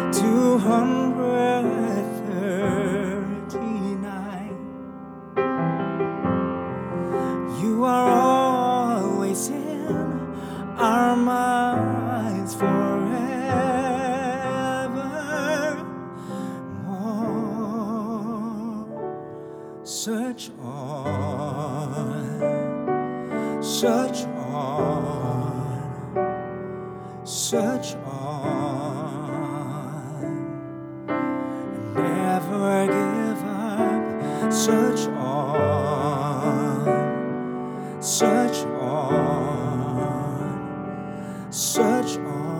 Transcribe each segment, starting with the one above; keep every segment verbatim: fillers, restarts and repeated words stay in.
two hundred thirty-nine. You are always in our minds forevermore. Search on, search on, search on, never give up. Search on, search on, search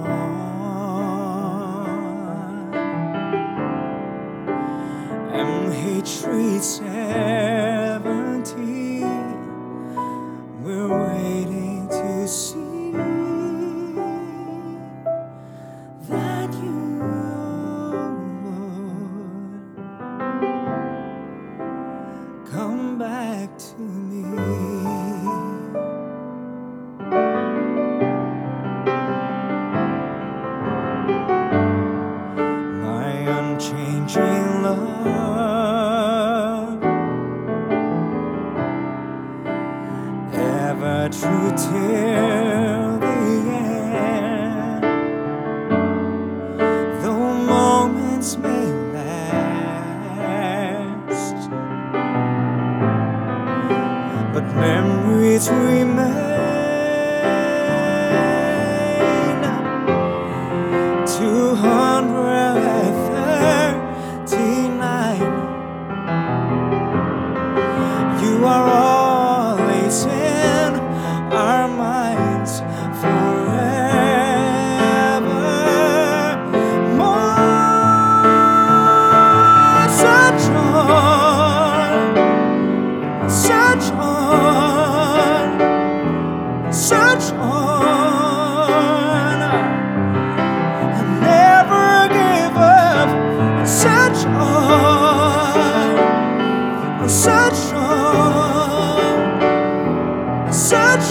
on. M H three seventy, we're waiting to see that you would come back to me. My unchanging love, ever true till the end. Though moments may last, but memories remain. Two hundred thirty-nine. You are always in our minds forevermore. Search on, search on, search on, and never give up. Search on, search on, search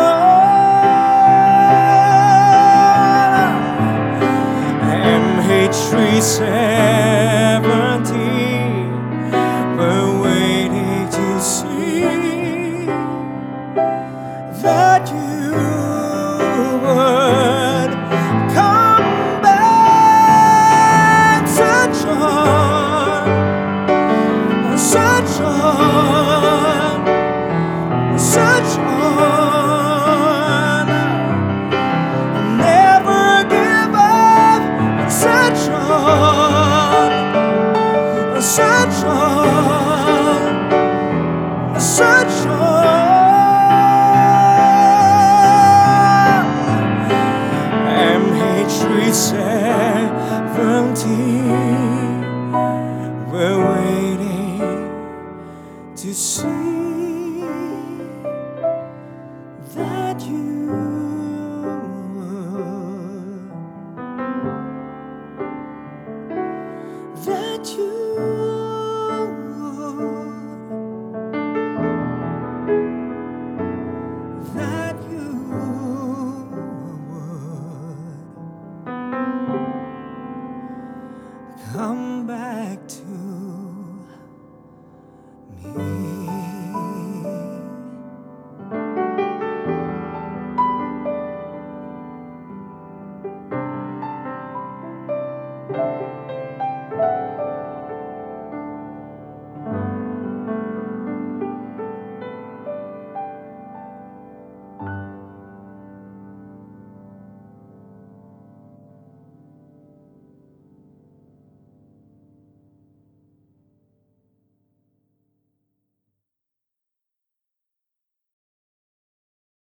on. M H three seventy, we're waiting to see that you would come back. Search on, search on, search on, never give up. Search on, search on, search on. M H three seventy, we're waiting to see that you would, that you would, that you would come back to